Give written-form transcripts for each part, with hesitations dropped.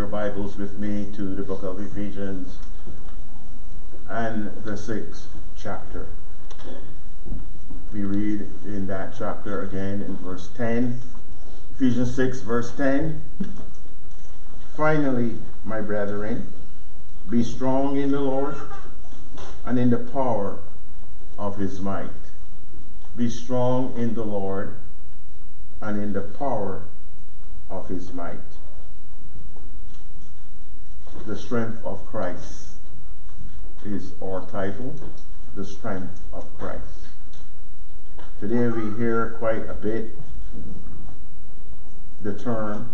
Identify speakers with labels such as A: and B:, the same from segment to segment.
A: your Bibles with me to the book of Ephesians and the 6th chapter. We read in that chapter again in verse 10. Ephesians 6 verse 10. Finally, my brethren, be strong in the Lord and in the power of his might. Be strong in the Lord and in the power of his might. The strength of Christ is our title. The strength of Christ. Today we hear quite a bit the term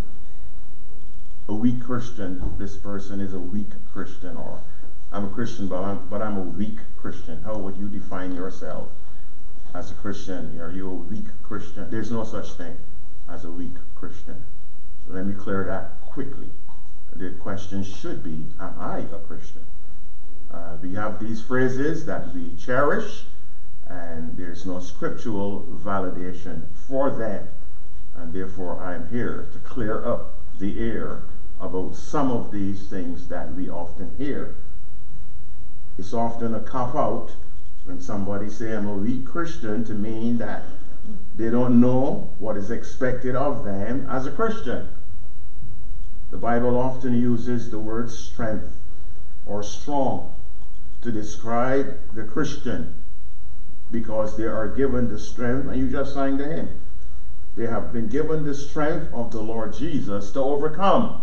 A: a weak Christian. This person is a weak Christian, or I'm a Christian but I'm a weak Christian. How would you define yourself as a Christian? Are you a weak Christian? There's no such thing as a weak Christian. Let me clear that quickly. The question should be, am I a Christian? We have these phrases that we cherish, and there's no scriptural validation for them. And therefore, I'm here to clear up the air about some of these things that we often hear. It's often a cop-out when somebody say, I'm a weak Christian, to mean that they don't know what is expected of them as a Christian. The Bible often uses the word strength or strong to describe the Christian, because they are given the strength, and you just sang the hymn. They have been given the strength of the Lord Jesus to overcome.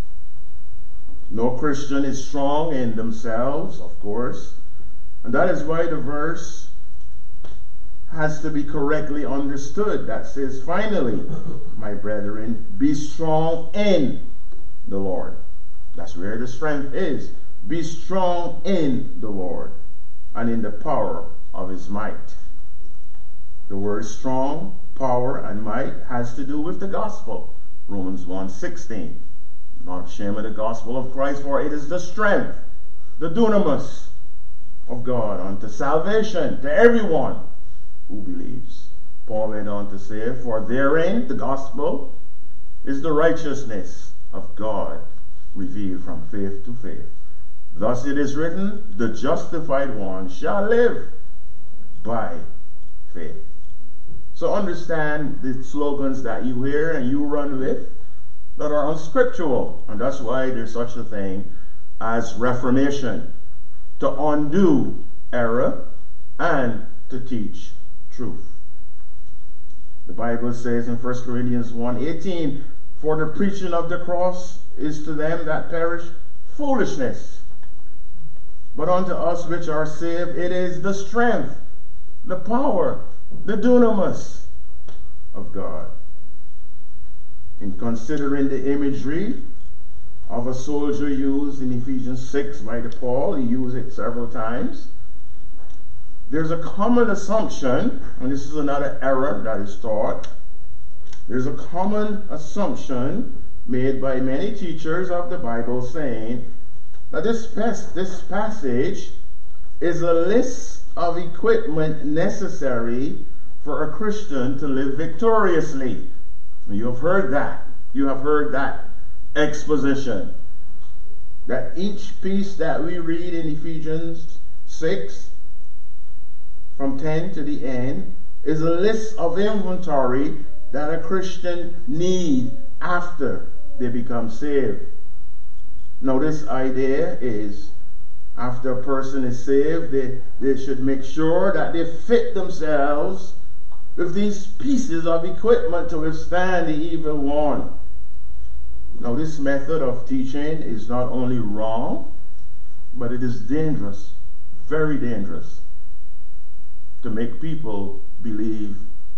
A: No Christian is strong in themselves, of course, and that is why the verse has to be correctly understood. That says, finally, my brethren, be strong in the Lord. That's where the strength is. Be strong in the Lord and in the power of his might. The word strong, power, and might has to do with the gospel. Romans 1:16. Not ashamed of the gospel of Christ, for it is the strength, the dunamis of God unto salvation to everyone who believes. Paul went on to say, for therein, the gospel, is the righteousness of God revealed from faith to faith. Thus it is written, the justified one shall live by faith. So understand the slogans that you hear and you run with that are unscriptural. And that's why there's such a thing as reformation, to undo error and to teach truth. The Bible says in 1 Corinthians 1:18, for the preaching of the cross is to them that perish foolishness, but unto us which are saved it is the strength, the power, the dunamis of God. In considering the imagery of a soldier used in Ephesians 6 by Paul, he used it several times. There's a common assumption, and this is another error that is taught. There's a common assumption made by many teachers of the Bible saying that this passage is a list of equipment necessary for a Christian to live victoriously. You have heard that. You have heard that exposition. That each piece that we read in Ephesians 6, from 10 to the end, is a list of inventory that a Christian need after they become saved. Now this idea is, after a person is saved, they should make sure that they fit themselves with these pieces of equipment to withstand the evil one. Now this method of teaching is not only wrong, but it is dangerous, very dangerous, to make people believe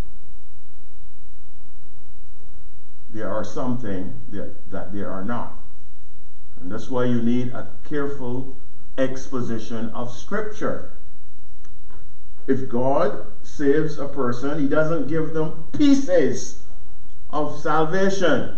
A: they are something that they are not. And that's why you need a careful exposition of Scripture. If God saves a person, he doesn't give them pieces of salvation.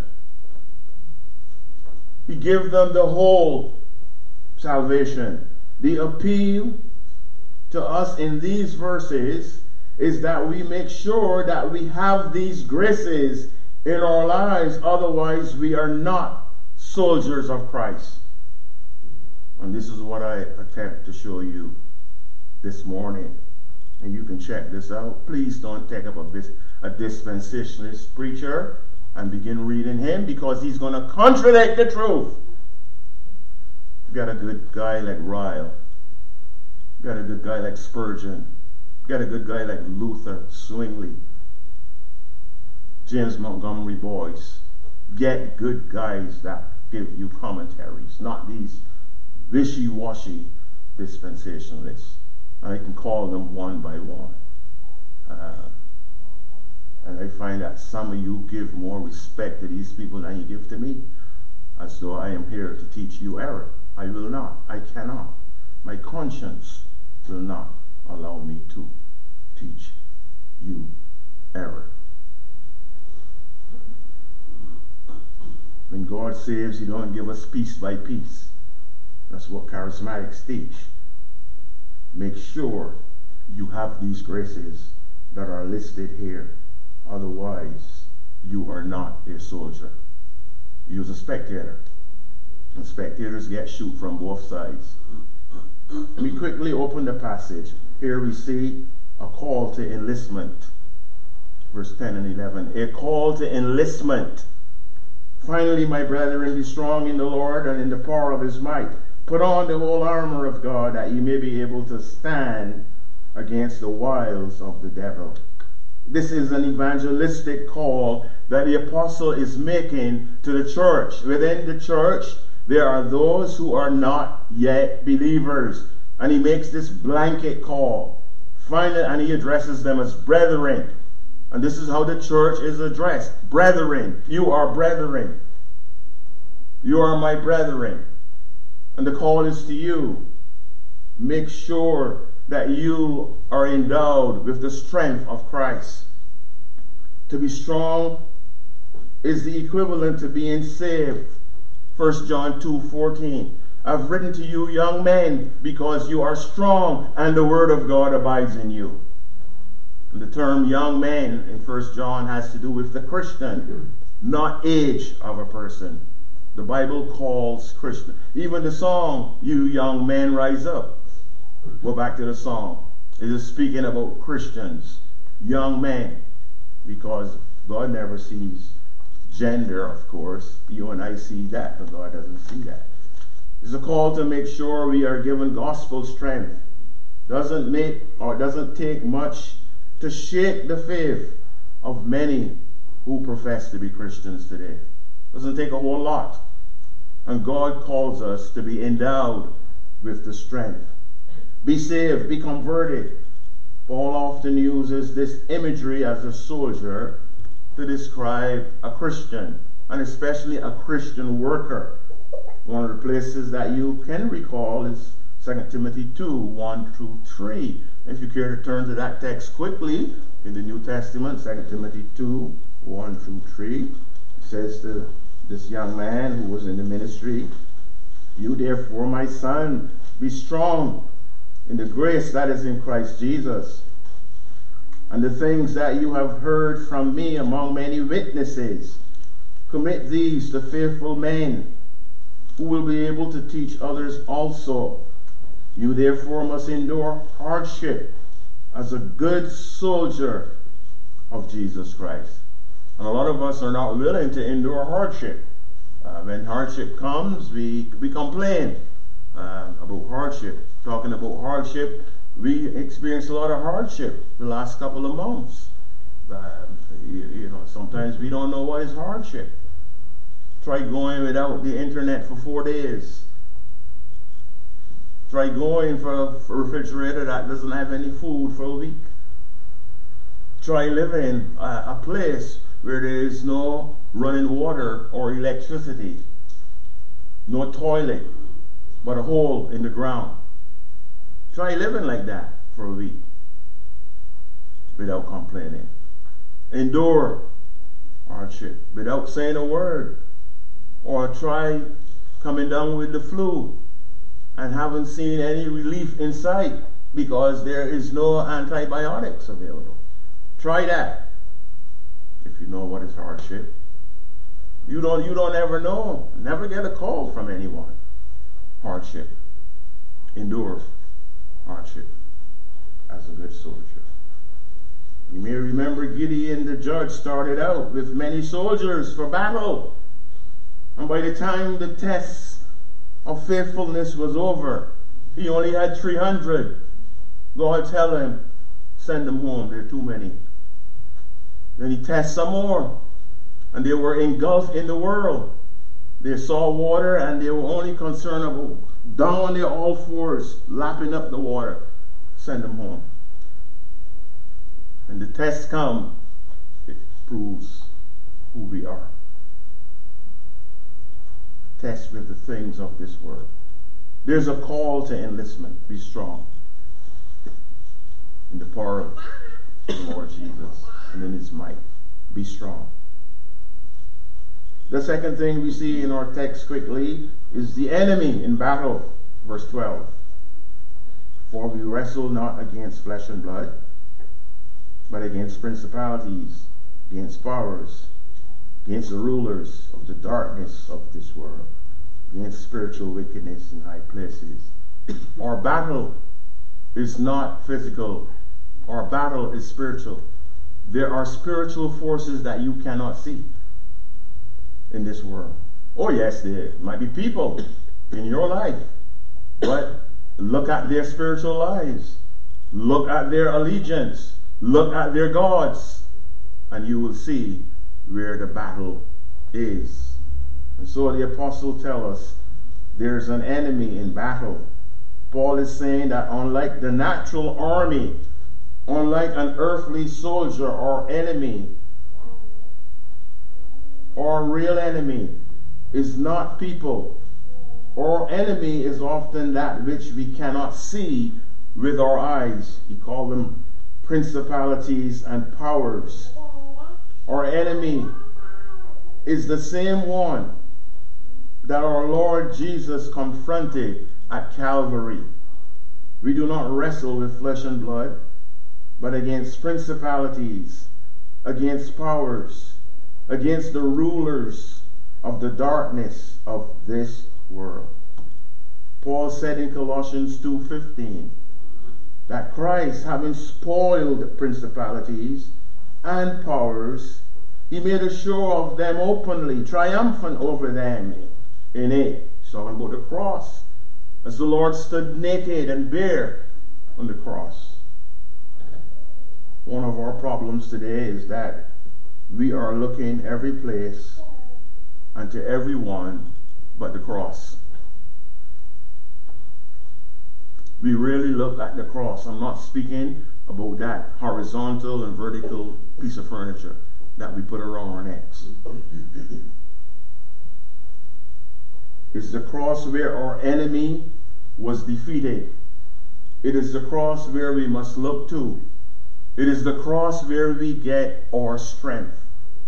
A: He gives them the whole salvation. The appeal to us in these verses is that we make sure that we have these graces in our lives. Otherwise, we are not soldiers of Christ. And this is what I attempt to show you this morning. And you can check this out. Please don't take up a dispensationalist preacher and begin reading him, because he's going to contradict the truth. You got a good guy like Ryle. You got a good guy like Spurgeon. You got a good guy like Luther Zwingli. James Montgomery Boyce. Get good guys that give you commentaries, not these wishy-washy dispensationalists. I can call them one by one. And I find that some of you give more respect to these people than you give to me, as though I am here to teach you error. I will not. I cannot. My conscience will not allow me to teach you error. When God saves, He don't give us piece by piece. That's what charismatics teach. Make sure you have these graces that are listed here. Otherwise, you are not a soldier. You're a spectator. And spectators get shoot from both sides. Let me quickly open the passage. Here we see a call to enlistment. Verse 10 and 11. A call to enlistment. Finally, my brethren, be strong in the Lord and in the power of His might. Put on the whole armor of God, that ye may be able to stand against the wiles of the devil. This is an evangelistic call that the apostle is making to the church. Within the church, there are those who are not yet believers. And he makes this blanket call. Finally, and he addresses them as brethren. And this is how the church is addressed. Brethren. You are brethren. You are my brethren. And the call is to you. Make sure that you are endowed with the strength of Christ. To be strong is the equivalent to being saved. 1 John 2:14. I've written to you, young men, because you are strong and the word of God abides in you. And the term young men in 1 John has to do with the Christian, not age of a person. The Bible calls Christian. Even the song, You Young Men Rise Up. Go back to the song. It is speaking about Christians, young men, because God never sees gender, of course. You and I see that, but God doesn't see that. It's a call to make sure we are given gospel strength. Doesn't take much to shake the faith of many who profess to be Christians today. Doesn't take a whole lot. And God calls us to be endowed with the strength. Be saved, be converted. Paul often uses this imagery as a soldier to describe a Christian, and especially a Christian worker. One of the places that you can recall is 2 Timothy 2:1-3. If you care to turn to that text quickly in the New Testament, 2 Timothy 2:1-3, it says to this young man who was in the ministry, You therefore, my son, be strong in the grace that is in Christ Jesus. And the things that you have heard from me among many witnesses, commit these to faithful men who will be able to teach others also. You therefore must endure hardship as a good soldier of Jesus Christ. And a lot of us are not willing to endure hardship. When hardship comes, we complain about hardship. Talking about hardship, we experienced a lot of hardship the last couple of months. Sometimes we don't know what is hardship. Try going without the internet for 4 days. Try going for a refrigerator that doesn't have any food for a week. Try living a place where there is no running water or electricity, no toilet, but a hole in the ground. Try living like that for a week without complaining. Endure hardship without saying a word. Or try coming down with the flu and haven't seen any relief in sight because there is no antibiotics available. Try that if you know what is hardship. You don't ever know. Never get a call from anyone. Hardship. Endure hardship as a good soldier. You may remember Gideon the judge started out with many soldiers for battle. And by the time the test of faithfulness was over, he only had 300. God tell him, send them home, there are too many. Then he tests some more. And they were engulfed in the world. They saw water and they were only concerned about down on their all fours, lapping up the water. Send them home. And the test comes, it proves who we are. Test with the things of this world. There's a call to enlistment. Be strong in the power of the Lord Jesus and in his might. Be strong. The second thing we see in our text quickly is the enemy in battle. Verse 12. For we wrestle not against flesh and blood, but against principalities, against powers, against the rulers of the darkness of this world, against spiritual wickedness in high places. Our battle is not physical. Our battle is spiritual. There are spiritual forces that you cannot see in this world. Oh yes, there might be people in your life, but look at their spiritual lives. Look at their allegiance. Look at their gods, and you will see where the battle is. And so the apostle tells us there's an enemy in battle. Paul is saying that unlike the natural army, unlike an earthly soldier or enemy, our real enemy is not people. Our enemy is often that which we cannot see with our eyes. He called them principalities and powers. Our enemy is the same one that our Lord Jesus confronted at Calvary. We do not wrestle with flesh and blood, but against principalities, against powers, against the rulers of the darkness of this world. Paul said in Colossians 2:15 that Christ, having spoiled principalities and powers, he made a show of them openly, triumphant over them in it. So talking about the cross, as the Lord stood naked and bare on the cross. One of our problems today is that we are looking every place and to everyone but the cross. We really look at the cross. I'm not speaking about that horizontal and vertical piece of furniture that we put around our necks. It's the cross where our enemy was defeated. It is the cross where we must look to. It is the cross where we get our strength.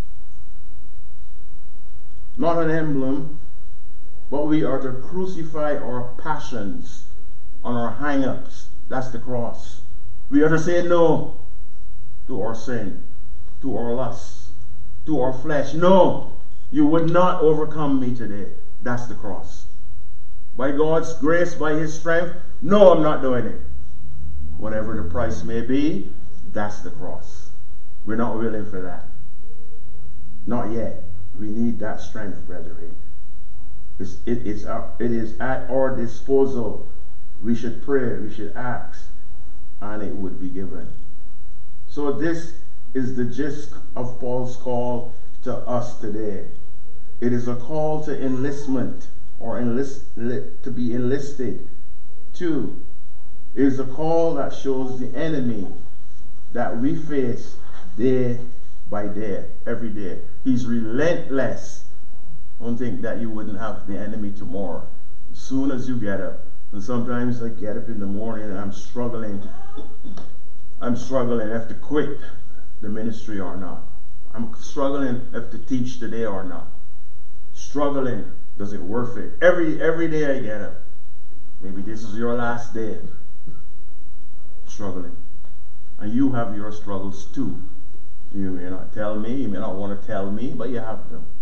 A: Not an emblem, but we are to crucify our passions on our hang-ups. That's the cross. We are to say no to our sin, to our lusts, to our flesh. No, you would not overcome me today. That's the cross. By God's grace, by his strength, no, I'm not doing it. Whatever the price may be, that's the cross. We're not willing for that. Not yet. We need that strength, brethren. It is at our disposal. We should pray, we should ask, and it would be given. So this is the gist of Paul's call to us today. It is a call to enlistment, or to be enlisted. 2, it is a call that shows the enemy that we face day by day, every day. He's relentless. Don't think that you wouldn't have the enemy tomorrow. As soon as you get up, and sometimes I get up in the morning and I'm struggling. I have to quit the ministry or not. I'm struggling if to teach today or not. Struggling, does it worth it? Every day I get up. Maybe this is your last day. Struggling. And you have your struggles too. You may not tell me, you may not want to tell me, but you have them.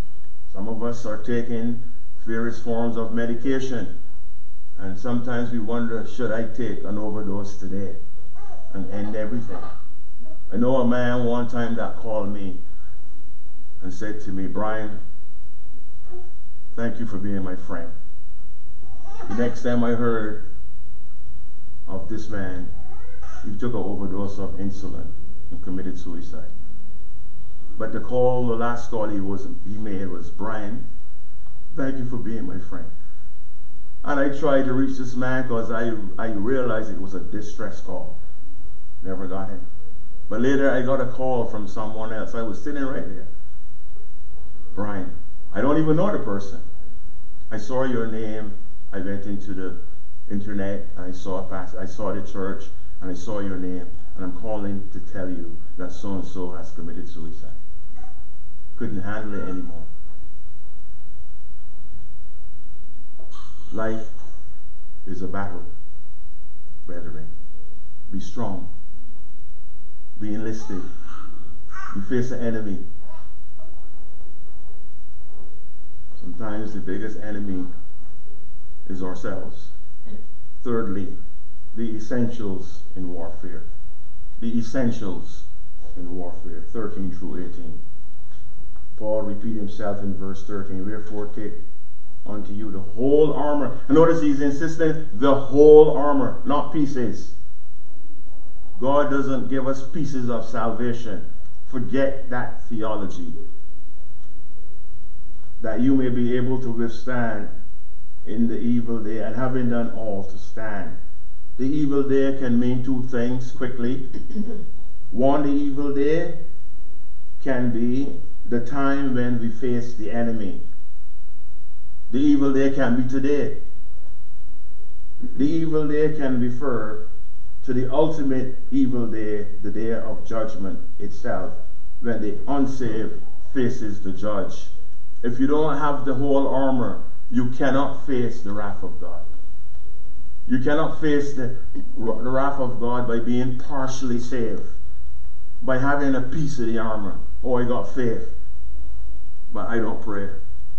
A: Some of us are taking various forms of medication, and sometimes we wonder, should I take an overdose today and end everything? I know a man one time that called me and said to me, Brian, thank you for being my friend. The next time I heard of this man, he took an overdose of insulin and committed suicide. But the last call he made was, Brian, thank you for being my friend. And I tried to reach this man because I realized it was a distress call. Never got him. But later I got a call from someone else. I was sitting right there. Brian, I don't even know the person. I saw your name. I went into the internet. I saw the church, and I saw your name. And I'm calling to tell you that so-and-so has committed suicide. Couldn't handle it anymore. Life is a battle, brethren. Be strong. Be enlisted. You face an enemy. Sometimes the biggest enemy is ourselves. Thirdly, the essentials in warfare. The essentials in warfare, 13 through 18. Paul repeats himself in verse 13. Wherefore take unto you the whole armor. And notice he's insisting the whole armor, not pieces. God doesn't give us pieces of salvation. Forget that theology. That you may be able to withstand in the evil day, and having done all to stand. The evil day can mean two things quickly. One, the evil day can be the time when we face the enemy. The evil day can be today. The evil day can refer to the ultimate evil day, the day of judgment itself, when the unsaved faces the judge. If you don't have the whole armor, you cannot face the wrath of God. You cannot face the wrath of God by being partially saved, by having a piece of the armor. Oh, I got faith, but I don't pray.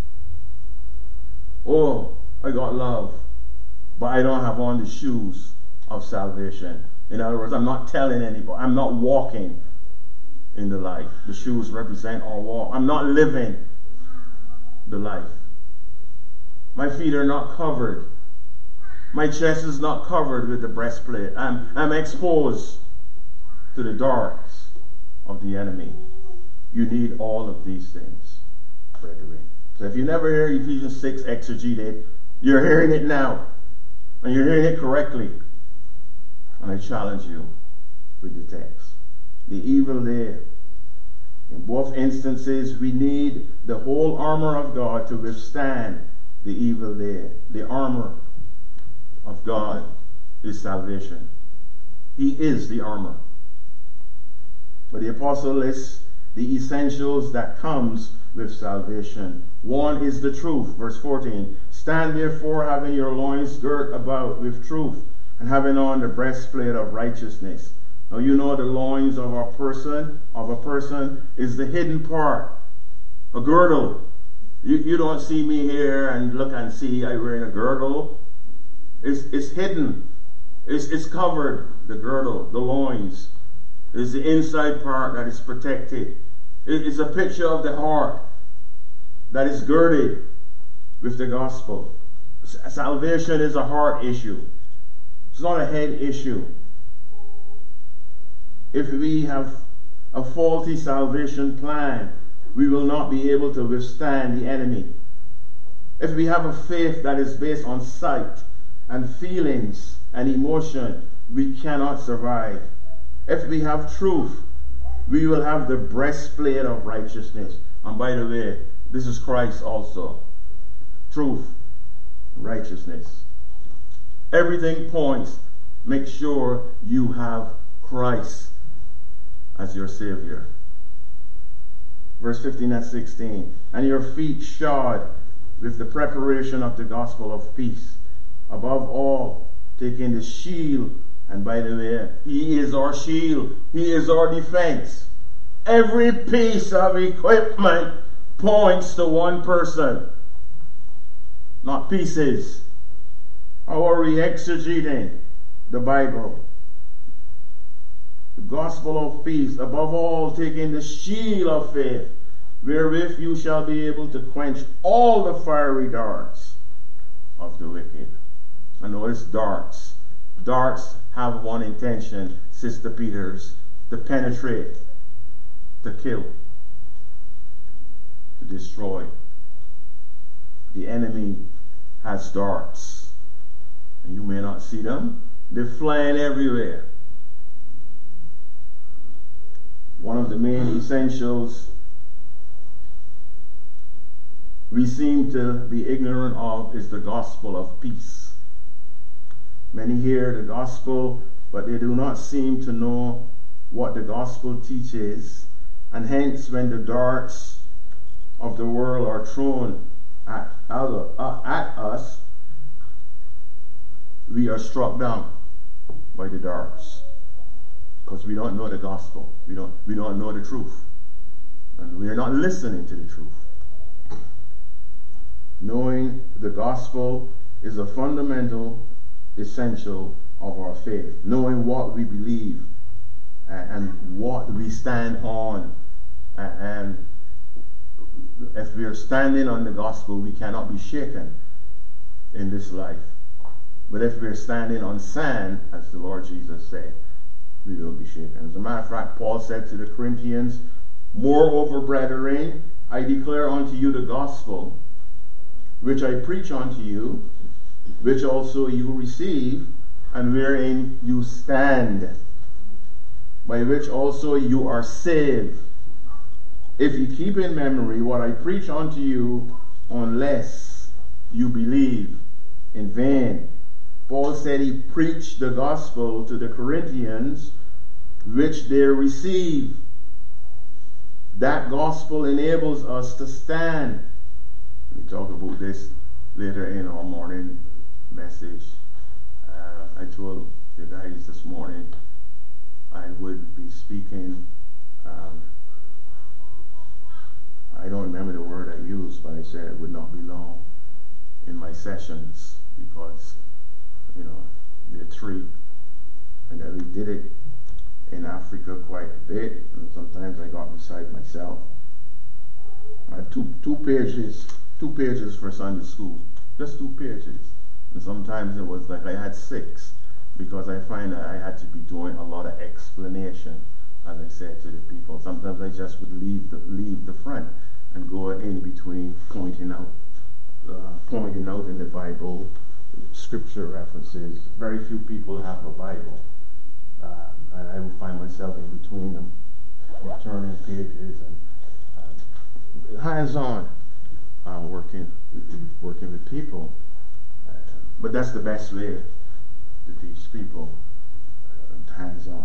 A: Oh, I got love, but I don't have on the shoes of salvation. In other words, I'm not telling anybody. I'm not walking in the light. The shoes represent our walk. I'm not living the life. My feet are not covered. My chest is not covered with the breastplate. I'm exposed to the darts of the enemy. You need all of these things, brethren. So if you never hear Ephesians 6 exegeted, you're hearing it now. And you're hearing it correctly. And I challenge you with the text. The evil day. In both instances, we need the whole armor of God to withstand the evil day. The armor of God is salvation. He is the armor. But the apostle lists the essentials that comes with salvation. One is the truth. Verse 14. Stand therefore, having your loins girt about with truth, and having on the breastplate of righteousness. Now you know the loins of a person is the hidden part. A girdle. You don't see me here and look and see I'm wearing a girdle. It's hidden. It's covered. The girdle, the loins, is the inside part that is protected. It's a picture of the heart that is girded with the gospel. Salvation is a heart issue. It's not a head issue. If we have a faulty salvation plan, we will not be able to withstand the enemy. If we have a faith that is based on sight and feelings and emotion, we cannot survive. If we have truth, we will have the breastplate of righteousness. And by the way, this is Christ also. Truth, righteousness. Everything points, make sure you have Christ as your Savior. Verse 15 and 16. And your feet shod with the preparation of the gospel of peace. Above all, taking the shield. And by the way, He is our shield. He is our defense. Every piece of equipment points to one person, not pieces. How are we exegeting the Bible? The gospel of peace, above all, taking the shield of faith, wherewith you shall be able to quench all the fiery darts of the wicked. And notice darts. Darts have one intention, Sister Peters, to penetrate, to kill, to destroy. The enemy has darts. And you may not see them. They're flying everywhere. One of the main essentials we seem to be ignorant of is the gospel of peace. Many hear the gospel, but they do not seem to know what the gospel teaches, and hence when the darts of the world are thrown at us, we are struck down by the darts, because we don't know the gospel. We don't know the truth, and we are not listening to the truth. Knowing the gospel is a fundamental essential of our faith. Knowing what we believe and what we stand on. And if we are standing on the gospel, we cannot be shaken in this life. But if we are standing on sand, as the Lord Jesus said, we will be shaken. As a matter of fact, Paul said to the Corinthians, moreover, brethren, I declare unto you the gospel, which I preach unto you, which also you receive, and wherein you stand, by which also you are saved, if you keep in memory what I preach unto you, unless you believe in vain. Paul said he preached the gospel to the Corinthians, which they receive. That gospel enables us to stand. We talk about this later in our morning message. I told the guys this morning I would be speaking. I don't remember the word I used, but I said it would not be long in my sessions because, there are three. And we did it in Africa quite a bit, and sometimes I got beside myself. I have two pages for Sunday school, just 2 pages. And sometimes it was like I had 6, because I find that I had to be doing a lot of explanation, as I said to the people. Sometimes I just would leave the front and go in between pointing out in the Bible scripture references. Very few people have a Bible, and I would find myself in between them, turning pages and hands-on. Working with people, but that's the best way to teach people, hands-on.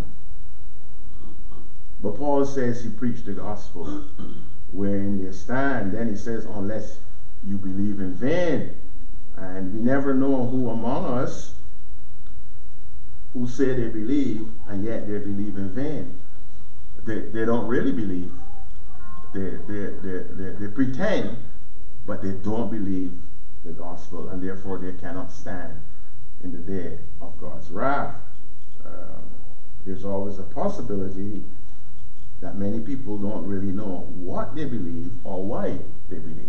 A: But Paul says he preached the gospel wherein you stand. Then he says, unless you believe in vain. And we never know who among us who say they believe and yet they believe in vain. They don't really believe. They pretend, but they don't believe the gospel, and therefore they cannot stand in the day of God's wrath. There's always a possibility that many people don't really know what they believe or why they believe.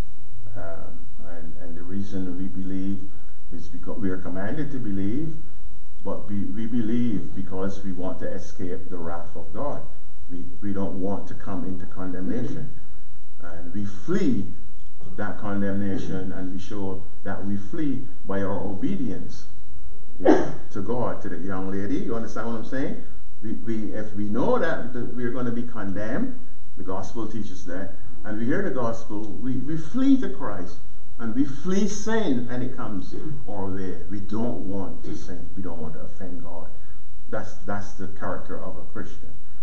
A: And the reason we believe is because we are commanded to believe, but we believe because we want to escape the wrath of God. We don't want to come into condemnation. And we flee that condemnation, and we show that we flee by our obedience to God, to the young lady. You understand what I'm saying? If we know that we're going to be condemned, the gospel teaches that, and we hear the gospel, we flee to Christ, and we flee sin, and it comes our way. We don't want to sin. We don't want to offend God. That's the character of a Christian.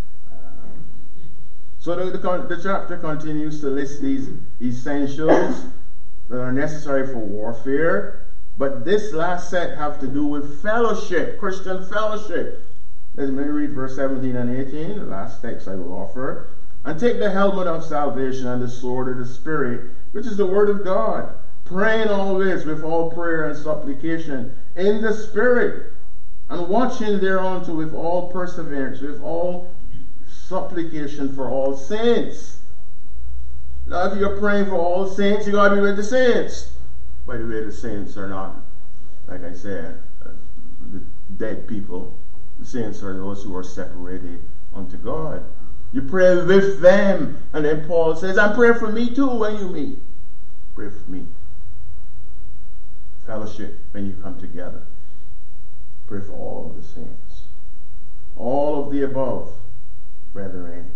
A: So the chapter continues to list these essentials that are necessary for warfare, but this last set have to do with fellowship, Christian fellowship. Let me read verse 17 and 18, the last text I will offer. And take the helmet of salvation and the sword of the Spirit, which is the word of God, praying always with all prayer and supplication in the Spirit, and watching thereunto with all perseverance, with all supplication for all saints. Now, if you're praying for all saints, you got to be with the saints. By the way, the saints are not, like I said, the dead people. The saints are those who are separated unto God. You pray with them. And then Paul says, and pray for me too when you meet. Pray for me. Fellowship when you come together. Pray for all of the saints. All of the above, brethren,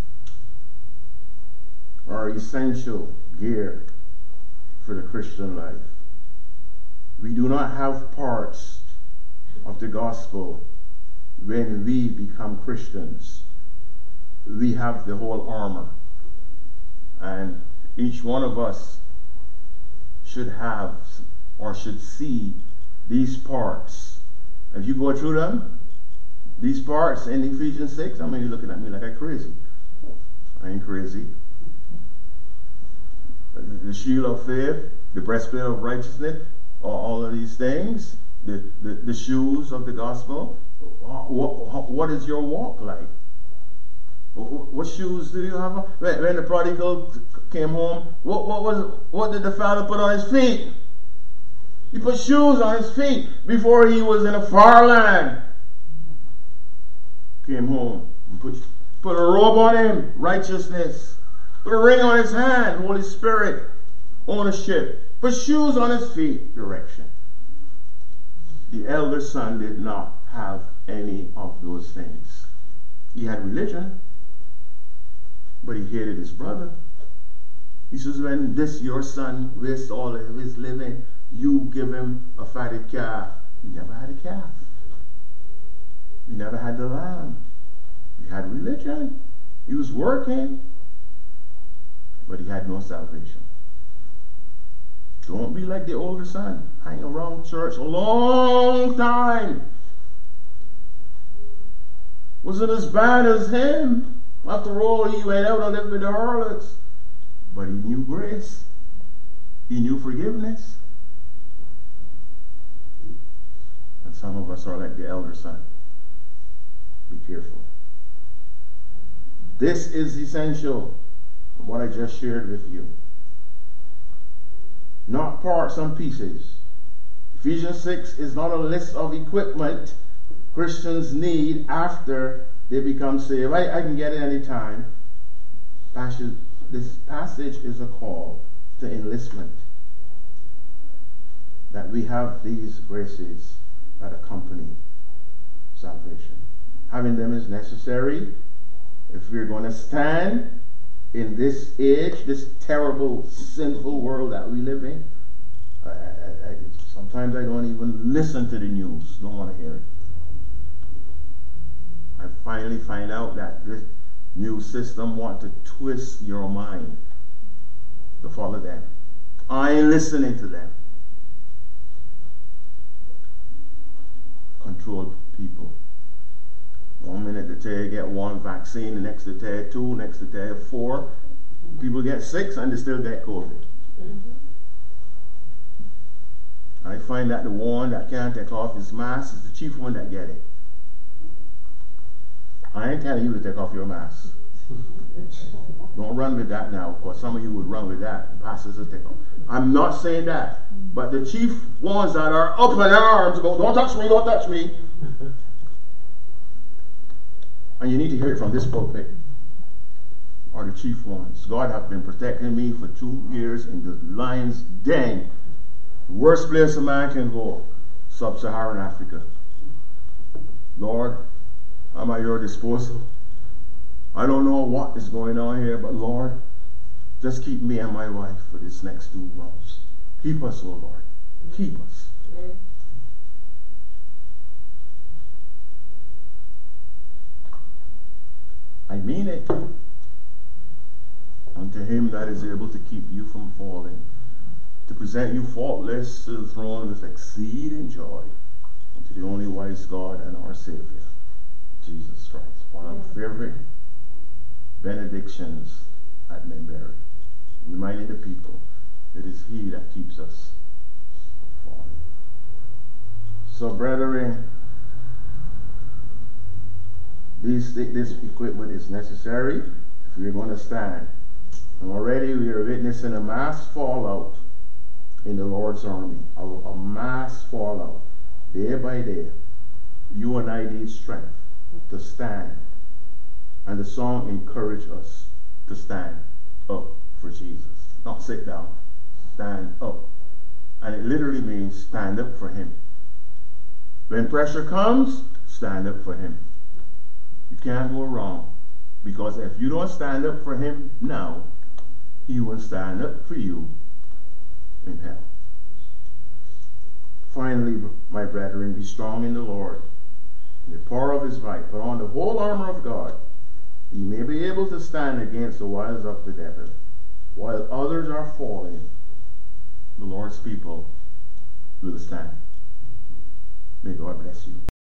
A: are essential gear for the Christian life. We do not have parts of the gospel when we become Christians. We have the whole armor. And each one of us should have or should see these parts. If you go through them, these parts in Ephesians 6, I mean, you're looking at me like I'm crazy. I ain't crazy. The shield of faith, the breastplate of righteousness, all of these things, the shoes of the gospel. What is your walk like? What shoes do you have? When the prodigal came home, what did the father put on his feet? He put shoes on his feet before he was in a far land. Came home and put a robe on him, righteousness. Put a ring on his hand, Holy Spirit, ownership. Put shoes on his feet, direction. The elder son did not have any of those things. He had religion, but he hated his brother. He says, when this your son wastes all of his living, you give him a fatted calf. He never had a calf. He never had the lamb. He had religion. He was working, but he had no salvation. Don't be like the older son. Hang around church a long time. Wasn't as bad as him. After all, he went out and lived with the harlots. But he knew grace. He knew forgiveness. And some of us are like the elder son. Be careful. This is essential, what I just shared with you. Not parts and pieces. Ephesians 6 is not a list of equipment Christians need after they become saved. I can get it anytime. This passage is a call to enlistment. That we have these graces that accompany salvation. Having them is necessary if we're going to stand in this age, this terrible, sinful world that we live in. Sometimes I don't even listen to the news. Don't want to hear it. I finally find out that this new system want to twist your mind to follow them. I ain't listening to them. Control people. 1 minute they tell you get 1 vaccine, the next they tell you 2, next they tell you 4. People get 6 and they still get COVID. I find that the one that can't take off his mask is the chief one that get it. I ain't telling you to take off your mask. Don't run with that now, because some of you would run with that. Pastors will take off. I'm not saying that. But the chief ones that are up in arms go, don't touch me, don't touch me. And you need to hear it from this pulpit. Are the chief ones. God have been protecting me for 2 years in the lion's den. The worst place a man can go, sub-Saharan Africa. Lord, I'm at your disposal. I don't know what is going on here, but Lord, just keep me and my wife for this next 2 months. Keep us, oh Lord. Keep us. Amen. I mean it. Unto him that is able to keep you from falling, to present you faultless to the throne with exceeding joy, unto the only wise God and our Savior, Jesus Christ. One of my favorite benedictions at Memberry, reminding the people it is He that keeps us falling. So, brethren, this equipment is necessary if we're going to stand. And already we are witnessing a mass fallout in the Lord's army, a mass fallout, day by day. You and I need strength to stand. And the song encourages us to stand up for Jesus. Not sit down, stand up. And it literally means stand up for Him. When pressure comes, stand up for Him. You can't go wrong. Because if you don't stand up for Him now, He will stand up for you in hell. Finally, my brethren, be strong in the Lord, in the power of His might. Put on the whole armor of God, that ye may be able to stand against the wiles of the devil. While others are falling, the Lord's people will stand. May God bless you.